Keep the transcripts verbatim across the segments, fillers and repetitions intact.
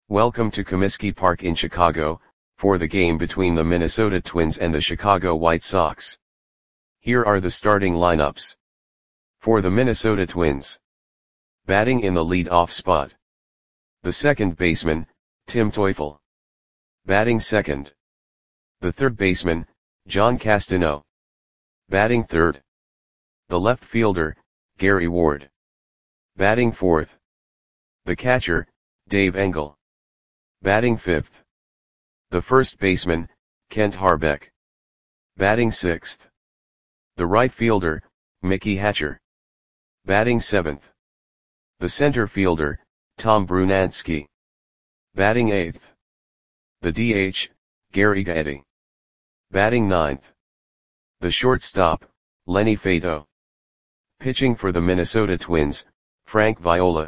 Welcome to Comiskey Park in Chicago, for the game between the Minnesota Twins and the Chicago White Sox. Here are the starting lineups. For the Minnesota Twins. Batting in the lead-off spot. The second baseman, Tim Teufel. Batting second. The third baseman, John Castano. Batting third. The left fielder, Gary Ward. Batting fourth. The catcher, Dave Engel. Batting fifth. The first baseman, Kent Hrbek. Batting sixth. The right fielder, Mickey Hatcher. Batting seventh. The center fielder, Tom Brunansky. Batting eighth. The D H, Gary Gaetti. Batting ninth. The shortstop, Lenny Fato. Pitching for the Minnesota Twins, Frank Viola.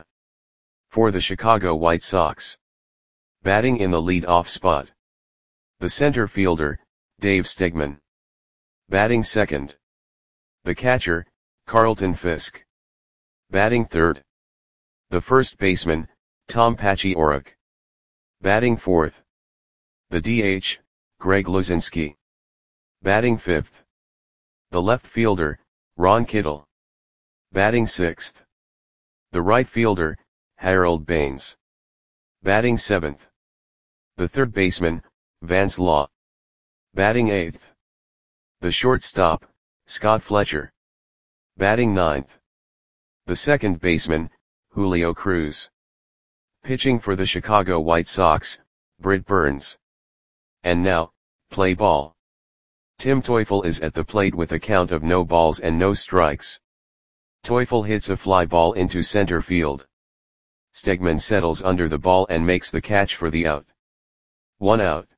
For the Chicago White Sox. Batting in the lead-off spot. The center fielder, Dave Stegman. Batting second. The catcher, Carlton Fisk. Batting third. The first baseman, Tom Paciorek. Batting fourth. The D H, Greg Luzinski. Batting fifth. The left fielder, Ron Kittle. Batting sixth. The right fielder, Harold Baines. Batting seventh. The third baseman, Vance Law. Batting eighth. The shortstop, Scott Fletcher. Batting ninth. The second baseman, Julio Cruz. Pitching for the Chicago White Sox, Britt Burns. And now, play ball. Tim Teufel is at the plate with a count of no balls and no strikes. Teufel hits a fly ball into center field. Stegman settles under the ball and makes the catch for the out. One out.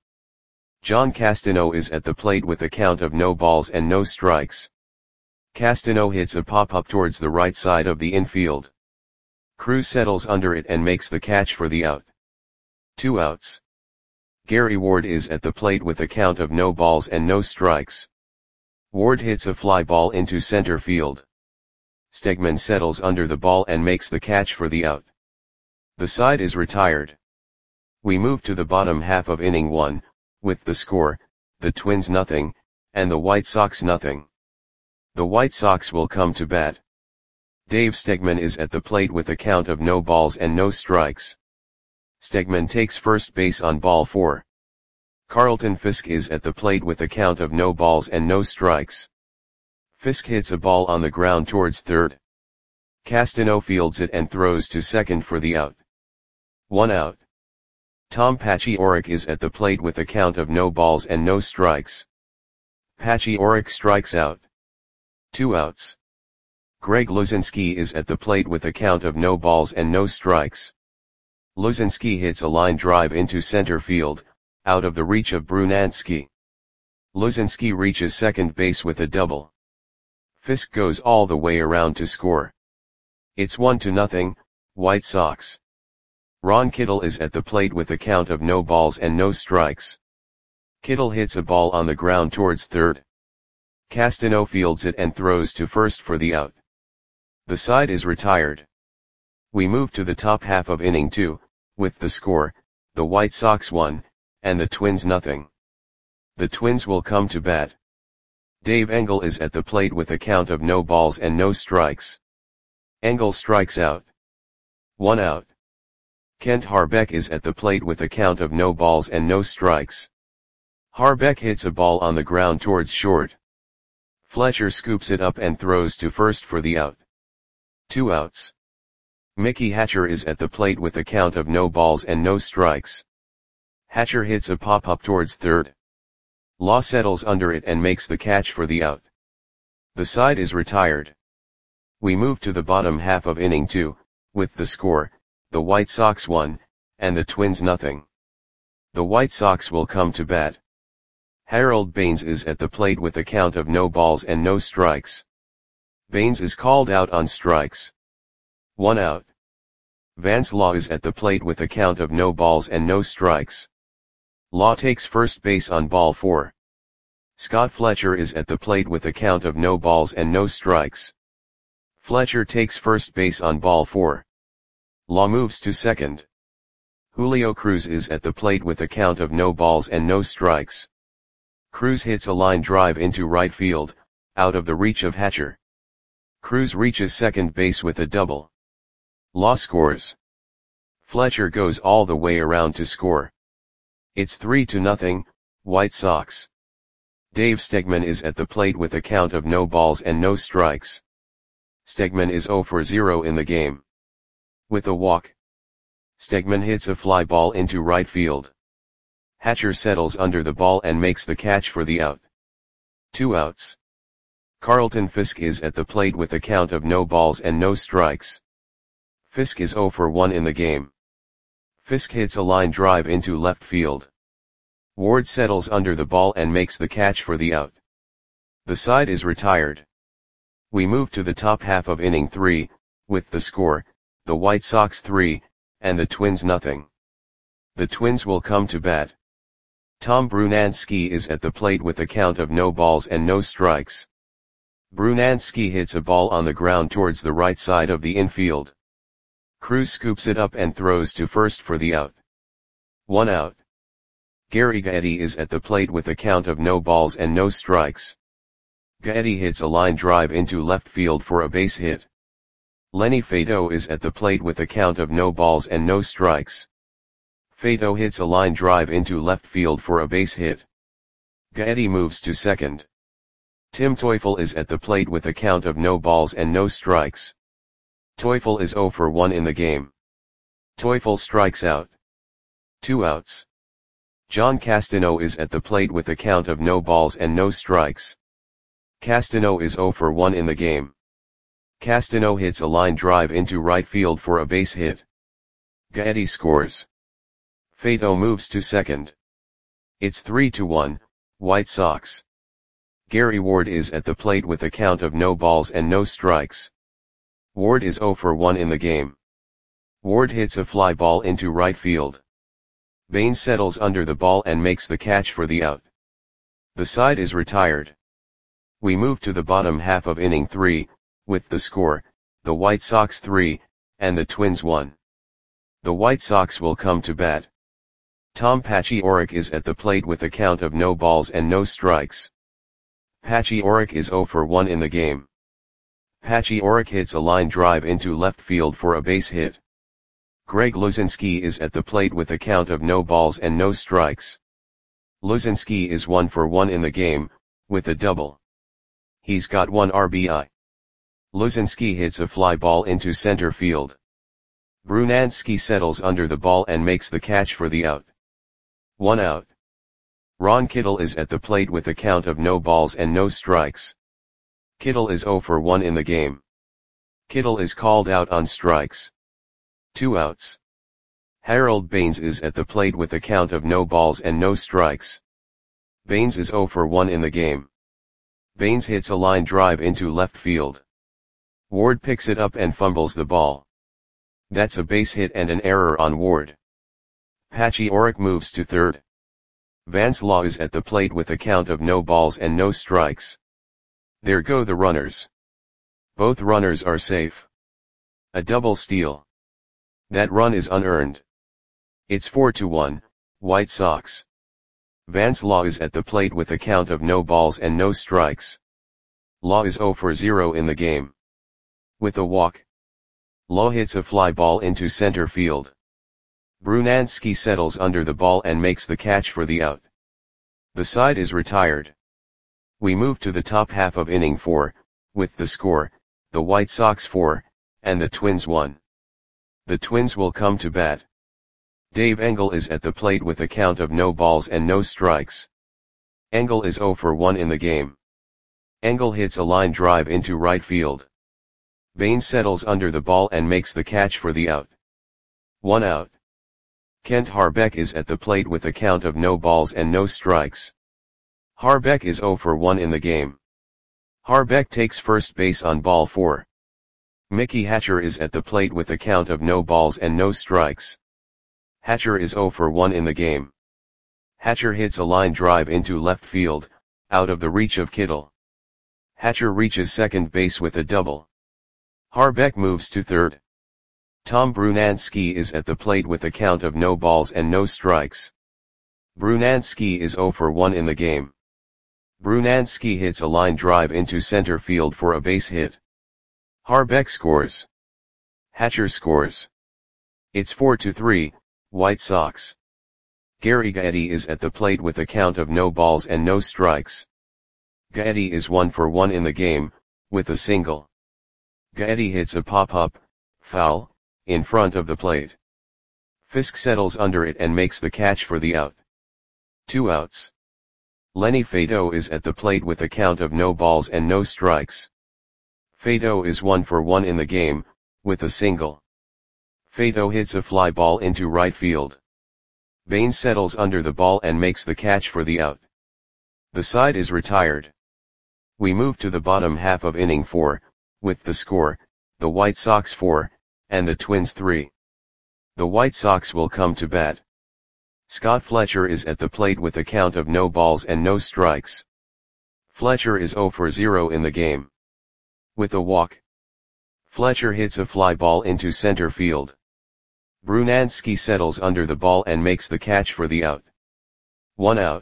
John Castano is at the plate with a count of no balls and no strikes. Castano hits a pop-up towards the right side of the infield. Cruz settles under it and makes the catch for the out. Two outs. Gary Ward is at the plate with a count of no balls and no strikes. Ward hits a fly ball into center field. Stegman settles under the ball and makes the catch for the out. The side is retired. We move to the bottom half of inning one, with the score, the Twins nothing, and the White Sox nothing. The White Sox will come to bat. Dave Stegman is at the plate with a count of no balls and no strikes. Stegman takes first base on ball four. Carlton Fisk is at the plate with a count of no balls and no strikes. Fisk hits a ball on the ground towards third. Castano fields it and throws to second for the out. One out. Tom Paciorek is at the plate with a count of no balls and no strikes. Paciorek strikes out. Two outs. Greg Luzinski is at the plate with a count of no balls and no strikes. Luzinski hits a line drive into center field, out of the reach of Brunansky. Luzinski reaches second base with a double. Fisk goes all the way around to score. It's one to nothing, White Sox. Ron Kittle is at the plate with a count of no balls and no strikes. Kittle hits a ball on the ground towards third. Castano fields it and throws to first for the out. The side is retired. We move to the top half of inning two, with the score, the White Sox one, and the Twins nothing. The Twins will come to bat. Dave Engel is at the plate with a count of no balls and no strikes. Engel strikes out. One out. Kent Hrbek is at the plate with a count of no balls and no strikes. Hrbek hits a ball on the ground towards short. Fletcher scoops it up and throws to first for the out. Two outs. Mickey Hatcher is at the plate with a count of no balls and no strikes. Hatcher hits a pop-up towards third. Law settles under it and makes the catch for the out. The side is retired. We move to the bottom half of inning two, with the score, the White Sox one, and the Twins nothing. The White Sox will come to bat. Harold Baines is at the plate with a count of no balls and no strikes. Baines is called out on strikes. One out. Vance Law is at the plate with a count of no balls and no strikes. Law takes first base on ball four. Scott Fletcher is at the plate with a count of no balls and no strikes. Fletcher takes first base on ball four. Law moves to second. Julio Cruz is at the plate with a count of no balls and no strikes. Cruz hits a line drive into right field, out of the reach of Hatcher. Cruz reaches second base with a double. Law scores. Fletcher goes all the way around to score. It's three to nothing, White Sox. Dave Stegman is at the plate with a count of no balls and no strikes. Stegman is zero for zero in the game. With a walk, Stegman hits a fly ball into right field. Hatcher settles under the ball and makes the catch for the out. Two outs. Carlton Fisk is at the plate with a count of no balls and no strikes. Fisk is zero for one in the game. Fisk hits a line drive into left field. Ward settles under the ball and makes the catch for the out. The side is retired. We move to the top half of inning three, with the score, the White Sox three, and the Twins nothing. The Twins will come to bat. Tom Brunansky is at the plate with a count of no balls and no strikes. Brunansky hits a ball on the ground towards the right side of the infield. Cruz scoops it up and throws to first for the out. One out. Gary Gaetti is at the plate with a count of no balls and no strikes. Gaetti hits a line drive into left field for a base hit. Lenny Fato is at the plate with a count of no balls and no strikes. Fato hits a line drive into left field for a base hit. Gaetti moves to second. Tim Teufel is at the plate with a count of no balls and no strikes. Teufel is zero for one in the game. Teufel strikes out. Two outs. John Castano is at the plate with a count of no balls and no strikes. Castano is zero for one in the game. Castano hits a line drive into right field for a base hit. Gaetti scores. Fato moves to second. It's three to one, White Sox. Gary Ward is at the plate with a count of no balls and no strikes. Ward is zero for one in the game. Ward hits a fly ball into right field. Baines settles under the ball and makes the catch for the out. The side is retired. We move to the bottom half of inning three, with the score, the White Sox three, and the Twins one. The White Sox will come to bat. Tom Paciorek is at the plate with a count of no balls and no strikes. Paciorek is zero for one in the game. Paciorek hits a line drive into left field for a base hit. Greg Luzinski is at the plate with a count of no balls and no strikes. Luzinski is one for one in the game, with a double. He's got one R B I. Luzinski hits a fly ball into center field. Brunansky settles under the ball and makes the catch for the out. One out. Ron Kittle is at the plate with a count of no balls and no strikes. Kittle is zero for one in the game. Kittle is called out on strikes. Two outs. Harold Baines is at the plate with a count of no balls and no strikes. Baines is zero for one in the game. Baines hits a line drive into left field. Ward picks it up and fumbles the ball. That's a base hit and an error on Ward. Paciorek moves to third. Vance Law is at the plate with a count of no balls and no strikes. There go the runners. Both runners are safe. A double steal. That run is unearned. It's four to one, White Sox. Vance Law is at the plate with a count of no balls and no strikes. Law is zero for zero in the game. With a walk, Law hits a fly ball into center field. Brunansky settles under the ball and makes the catch for the out. The side is retired. We move to the top half of inning four, with the score, the White Sox four, and the Twins one. The Twins will come to bat. Dave Engel is at the plate with a count of no balls and no strikes. Engel is zero for one in the game. Engel hits a line drive into right field. Baines settles under the ball and makes the catch for the out. One out. Kent Harbeck is at the plate with a count of no balls and no strikes. Harbeck is zero for one in the game. Harbeck takes first base on ball four. Mickey Hatcher is at the plate with a count of no balls and no strikes. Hatcher is zero for one in the game. Hatcher hits a line drive into left field, out of the reach of Kittle. Hatcher reaches second base with a double. Harbeck moves to third. Tom Brunansky is at the plate with a count of no balls and no strikes. Brunansky is zero for one in the game. Brunansky hits a line drive into center field for a base hit. Harbeck scores. Hatcher scores. It's four to three, White Sox. Gary Gaetti is at the plate with a count of no balls and no strikes. Gaetti is one for one in the game, with a single. Gaetti hits a pop-up, foul, in front of the plate. Fisk settles under it and makes the catch for the out. Two outs. Lenny Faedo is at the plate with a count of no balls and no strikes. Faedo is one for one in the game, with a single. Faedo hits a fly ball into right field. Baines settles under the ball and makes the catch for the out. The side is retired. We move to the bottom half of inning four, with the score, the White Sox four, and the Twins three. The White Sox will come to bat. Scott Fletcher is at the plate with a count of no balls and no strikes. Fletcher is zero for zero in the game. With a walk, Fletcher hits a fly ball into center field. Brunansky settles under the ball and makes the catch for the out. One out.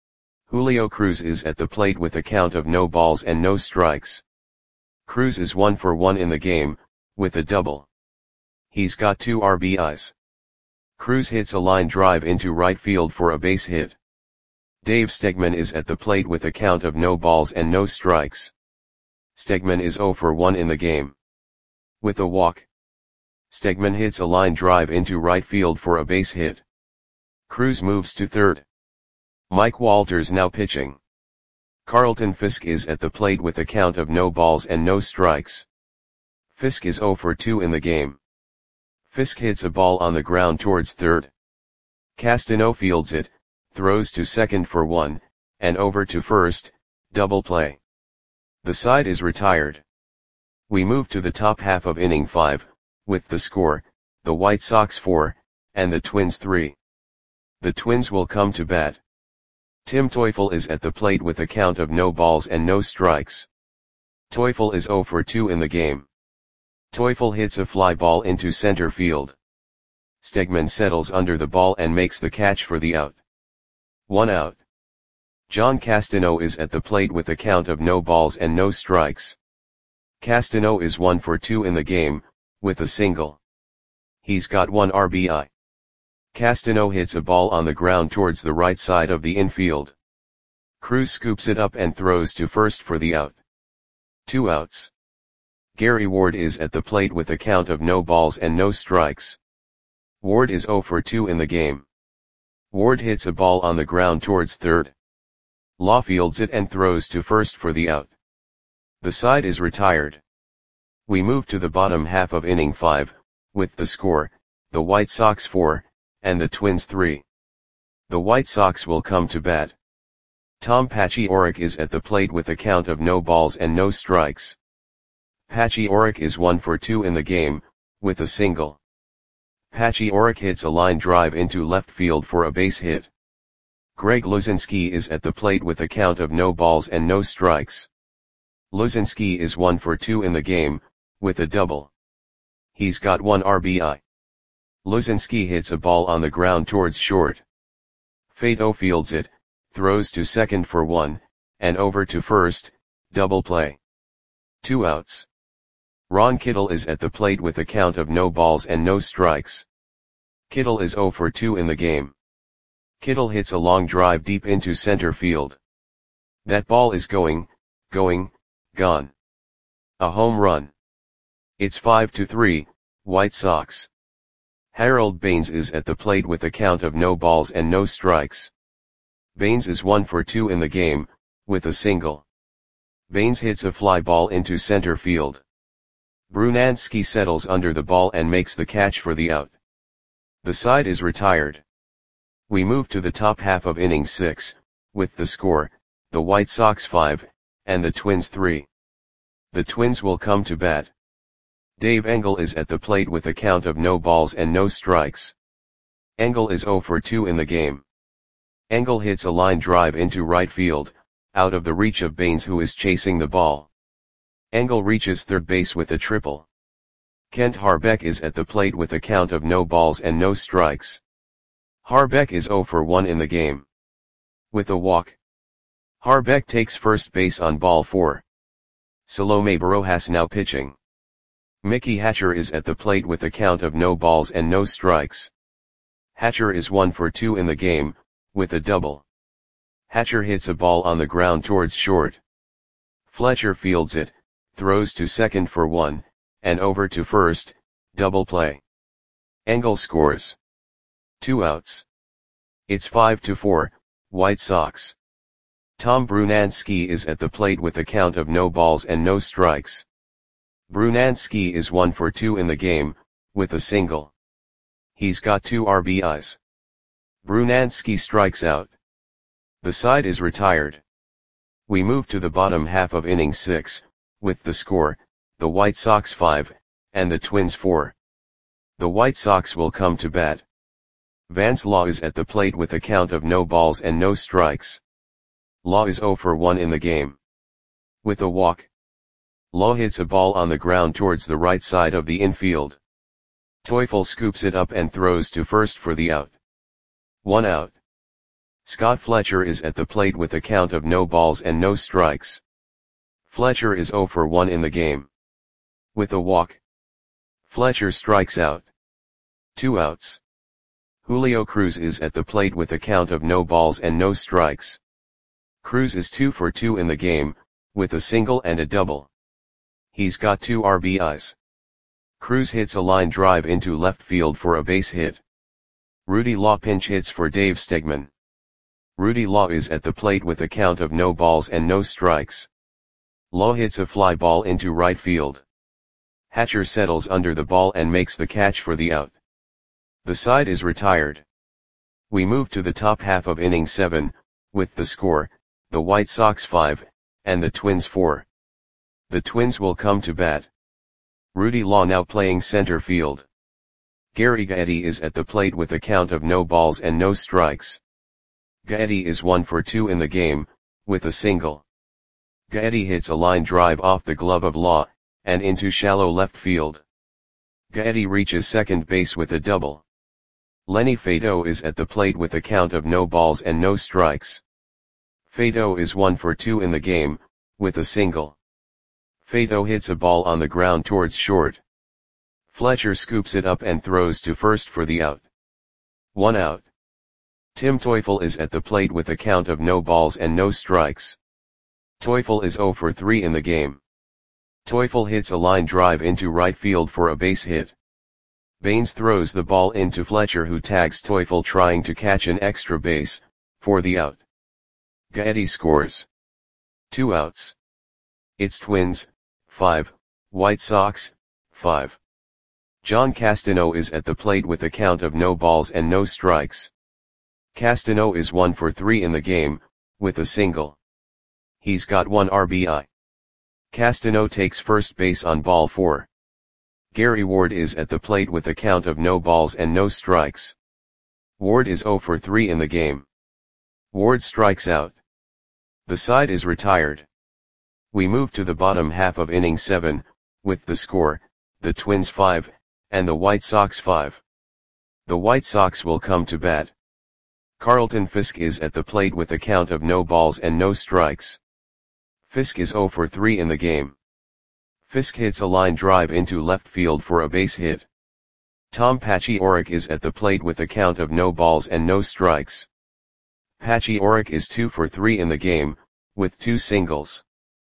Julio Cruz is at the plate with a count of no balls and no strikes. Cruz is one for one in the game, with a double. He's got two R B Is. Cruz hits a line drive into right field for a base hit. Dave Stegman is at the plate with a count of no balls and no strikes. Stegman is zero for one in the game. With a walk, Stegman hits a line drive into right field for a base hit. Cruz moves to third. Mike Walters now pitching. Carlton Fisk is at the plate with a count of no balls and no strikes. Fisk is zero for two in the game. Fisk hits a ball on the ground towards third. Castano fields it, throws to second for one, and over to first, double play. The side is retired. We move to the top half of inning five, with the score, the White Sox four, and the Twins three. The Twins will come to bat. Tim Teufel is at the plate with a count of no balls and no strikes. Teufel is zero for two in the game. Teufel hits a fly ball into center field. Stegman settles under the ball and makes the catch for the out. One out. John Castano is at the plate with a count of no balls and no strikes. Castano is one for two in the game, with a single. He's got one R B I. Castano hits a ball on the ground towards the right side of the infield. Cruz scoops it up and throws to first for the out. Two outs. Gary Ward is at the plate with a count of no balls and no strikes. Ward is zero for two in the game. Ward hits a ball on the ground towards third. Law fields it and throws to first for the out. The side is retired. We move to the bottom half of inning five, with the score, the White Sox four, and the Twins three. The White Sox will come to bat. Tom Paciorek is at the plate with a count of no balls and no strikes. Paciorek is one for two in the game, with a single. Paciorek hits a line drive into left field for a base hit. Greg Luzinski is at the plate with a count of no balls and no strikes. Luzinski is one for two in the game, with a double. He's got one R B I. Luzinski hits a ball on the ground towards short. Faedo fields it, throws to second for one, and over to first, double play. Two outs. Ron Kittle is at the plate with a count of no balls and no strikes. Kittle is zero for two in the game. Kittle hits a long drive deep into center field. That ball is going, going, gone. A home run. It's five to three, White Sox. Harold Baines is at the plate with a count of no balls and no strikes. Baines is one for two in the game, with a single. Baines hits a fly ball into center field. Brunansky settles under the ball and makes the catch for the out. The side is retired. We move to the top half of inning six, with the score, the White Sox five, and the Twins three. The Twins will come to bat. Dave Engel is at the plate with a count of no balls and no strikes. Engel is zero for two in the game. Engel hits a line drive into right field, out of the reach of Baines, who is chasing the ball. Engel reaches third base with a triple. Kent Harbeck is at the plate with a count of no balls and no strikes. Harbeck is zero for one in the game. With a walk, Harbeck takes first base on ball four. Salome Barojas now pitching. Mickey Hatcher is at the plate with a count of no balls and no strikes. Hatcher is one for two in the game, with a double. Hatcher hits a ball on the ground towards short. Fletcher fields it, throws to second for one, and over to first, double play. Engel scores. Two outs. It's five to four, White Sox. Tom Brunansky is at the plate with a count of no balls and no strikes. Brunansky is one for two in the game, with a single. He's got two R B Is. Brunansky strikes out. The side is retired. We move to the bottom half of inning six, with the score, the White Sox five, and the Twins four. The White Sox will come to bat. Vance Law is at the plate with a count of no balls and no strikes. Law is zero for one in the game. With a walk, Law hits a ball on the ground towards the right side of the infield. Teufel scoops it up and throws to first for the out. One out. Scott Fletcher is at the plate with a count of no balls and no strikes. Fletcher is zero for one in the game. With a walk, Fletcher strikes out. Two outs. Julio Cruz is at the plate with a count of no balls and no strikes. Cruz is two for two in the game, with a single and a double. He's got two R B Is. Cruz hits a line drive into left field for a base hit. Rudy Law pinch hits for Dave Stegman. Rudy Law is at the plate with a count of no balls and no strikes. Law hits a fly ball into right field. Hatcher settles under the ball and makes the catch for the out. The side is retired. We move to the top half of inning seven, with the score, the White Sox five, and the Twins four. The Twins will come to bat. Rudy Law now playing center field. Gary Gaetti is at the plate with a count of no balls and no strikes. Gaetti is one for two in the game, with a single. Gaetti hits a line drive off the glove of Law, and into shallow left field. Gaetti reaches second base with a double. Lenny Fato is at the plate with a count of no balls and no strikes. Fato is one for two in the game, with a single. Fato hits a ball on the ground towards short. Fletcher scoops it up and throws to first for the out. One out. Tim Teufel is at the plate with a count of no balls and no strikes. Teufel is zero for three in the game. Teufel hits a line drive into right field for a base hit. Baines throws the ball into Fletcher, who tags Teufel trying to catch an extra base, for the out. Gaetti scores. Two outs. It's Twins, five, White Sox, five. John Castano is at the plate with a count of no balls and no strikes. Castano is one for three in the game, with a single. He's got one R B I. Castano takes first base on ball four. Gary Ward is at the plate with a count of no balls and no strikes. Ward is zero for three in the game. Ward strikes out. The side is retired. We move to the bottom half of inning seven, with the score, the Twins five, and the White Sox five. The White Sox will come to bat. Carlton Fisk is at the plate with a count of no balls and no strikes. Fisk is zero for three in the game. Fisk hits a line drive into left field for a base hit. Tom Paciorek is at the plate with a count of no balls and no strikes. Paciorek is two for three in the game, with two singles.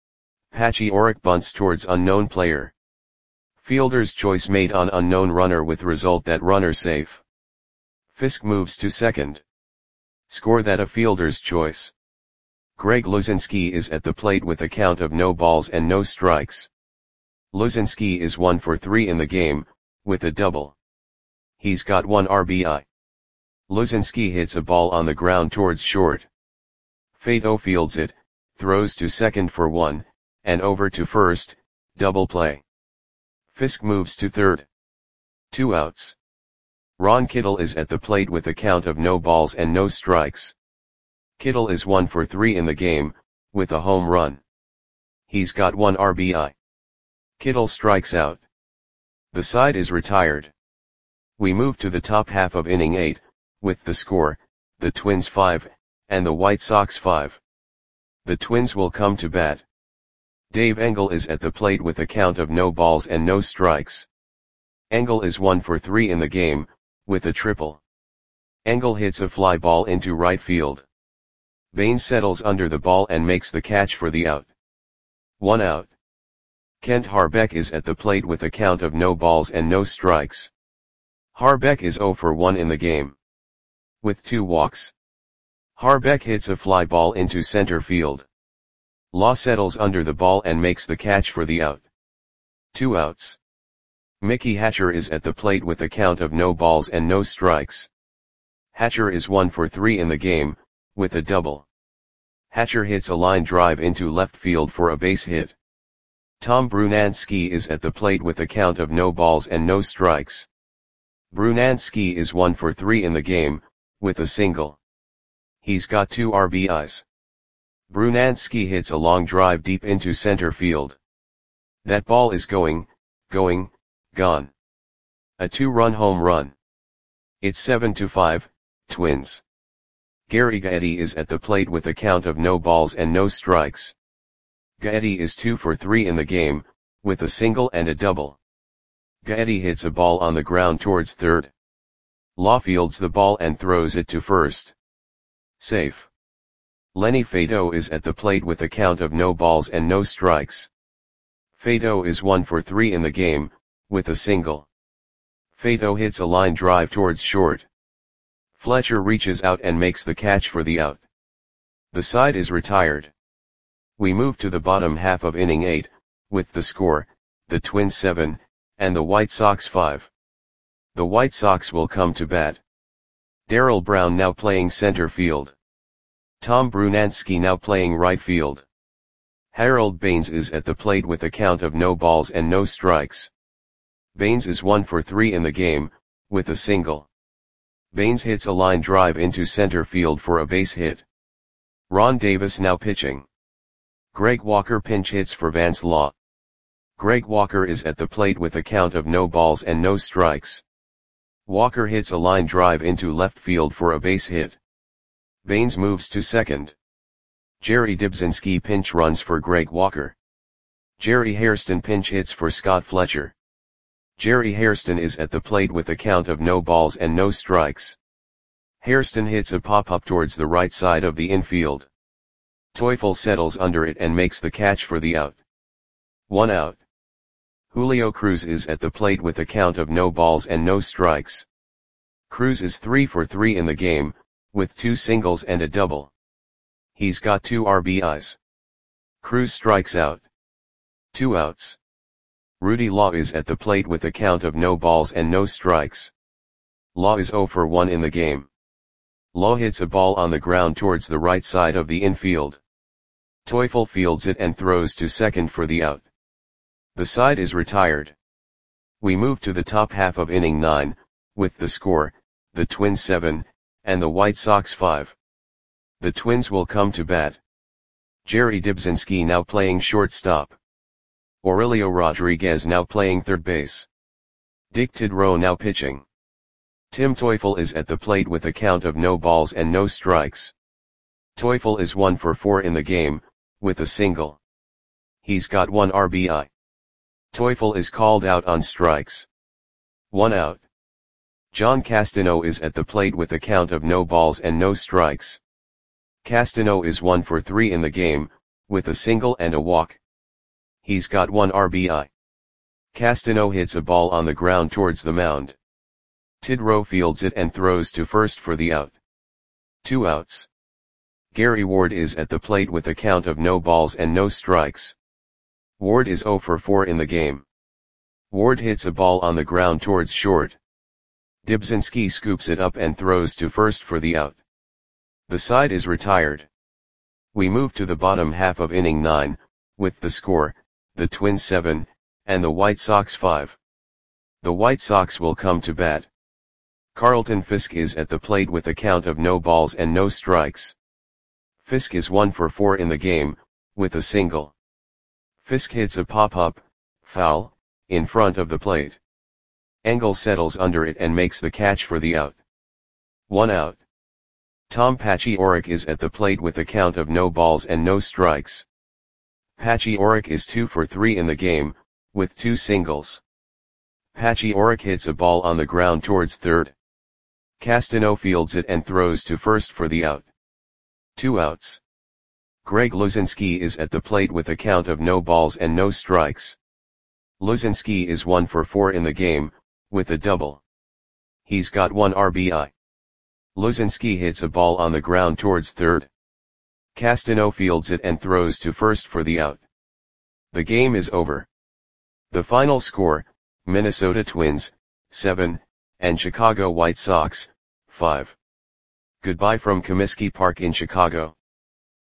Paciorek bunts towards unknown player. Fielder's choice made on unknown runner with result that runner safe. Fisk moves to second. Score that a fielder's choice. Greg Luzinski is at the plate with a count of no balls and no strikes. Luzinski is one for three in the game, with a double. He's got one R B I. Luzinski hits a ball on the ground towards short. Fato fields it, throws to second for one, and over to first, double play. Fisk moves to third. Two outs. Ron Kittle is at the plate with a count of no balls and no strikes. Kittle is one for three in the game, with a home run. He's got one R B I. Kittle strikes out. The side is retired. We move to the top half of inning eight, with the score, the Twins five, and the White Sox five. The Twins will come to bat. Dave Engel is at the plate with a count of no balls and no strikes. Engel is one for three in the game, with a triple. Engel hits a fly ball into right field. Baines settles under the ball and makes the catch for the out. One out. Kent Harbeck is at the plate with a count of no balls and no strikes. Harbeck is zero for one in the game, with two walks. Harbeck hits a fly ball into center field. Law settles under the ball and makes the catch for the out. Two outs. Mickey Hatcher is at the plate with a count of no balls and no strikes. Hatcher is one for three in the game, with a double. Hatcher hits a line drive into left field for a base hit. Tom Brunansky is at the plate with a count of no balls and no strikes. Brunansky is one for three in the game, with a single. He's got two R B Is. Brunansky hits a long drive deep into center field. That ball is going, going, gone. A two-run home run. It's seven to five, Twins. Gary Gaetti is at the plate with a count of no balls and no strikes. Gaetti is two for three in the game, with a single and a double. Gaetti hits a ball on the ground towards third. Law fields the ball and throws it to first. Safe. Lenny Fado is at the plate with a count of no balls and no strikes. Fado is one for three in the game, with a single. Fado hits a line drive towards short. Fletcher reaches out and makes the catch for the out. The side is retired. We move to the bottom half of inning eight, with the score, the Twins seven, and the White Sox five. The White Sox will come to bat. Darrell Brown now playing center field. Tom Brunansky now playing right field. Harold Baines is at the plate with a count of no balls and no strikes. Baines is one for three in the game, with a single. Baines hits a line drive into center field for a base hit. Ron Davis now pitching. Greg Walker pinch hits for Vance Law. Greg Walker is at the plate with a count of no balls and no strikes. Walker hits a line drive into left field for a base hit. Baines moves to second. Jerry Dibzinski pinch runs for Greg Walker. Jerry Hairston pinch hits for Scott Fletcher. Jerry Hairston is at the plate with a count of no balls and no strikes. Hairston hits a pop-up towards the right side of the infield. Teufel settles under it and makes the catch for the out. One out. Julio Cruz is at the plate with a count of no balls and no strikes. Cruz is three for three in the game, with two singles and a double. He's got two R B Is. Cruz strikes out. Two outs. Rudy Law is at the plate with a count of no balls and no strikes. Law is zero for one in the game. Law hits a ball on the ground towards the right side of the infield. Teufel fields it and throws to second for the out. The side is retired. We move to the top half of inning nine, with the score, the Twins seven, and the White Sox five. The Twins will come to bat. Jerry Dibzinski now playing shortstop. Aurelio Rodriguez now playing third base. Dick Tidrow now pitching. Tim Teufel is at the plate with a count of no balls and no strikes. Teufel is one for four in the game, with a single. He's got one R B I. Teufel is called out on strikes. One out. John Castano is at the plate with a count of no balls and no strikes. Castano is one for three in the game, with a single and a walk. He's got one R B I. Castano hits a ball on the ground towards the mound. Tidrow fields it and throws to first for the out. Two outs. Gary Ward is at the plate with a count of no balls and no strikes. Ward is zero for four in the game. Ward hits a ball on the ground towards short. Dibzinski scoops it up and throws to first for the out. The side is retired. We move to the bottom half of inning nine, with the score, the Twins seven, and the White Sox five. The White Sox will come to bat. Carlton Fisk is at the plate with a count of no balls and no strikes. Fisk is one for four in the game, with a single. Fisk hits a pop-up, foul, in front of the plate. Engel settles under it and makes the catch for the out. One out. Tom Pachyorek is at the plate with a count of no balls and no strikes. Pachyorek is two for three in the game, with two singles. Pachyorek hits a ball on the ground towards third. Castano fields it and throws to first for the out. Two outs. Greg Luzinski is at the plate with a count of no balls and no strikes. Luzinski is one for four in the game, with a double. He's got one R B I. Luzinski hits a ball on the ground towards third. Castano fields it and throws to first for the out. The game is over. The final score, Minnesota Twins, seven, and Chicago White Sox, five. Goodbye from Comiskey Park in Chicago.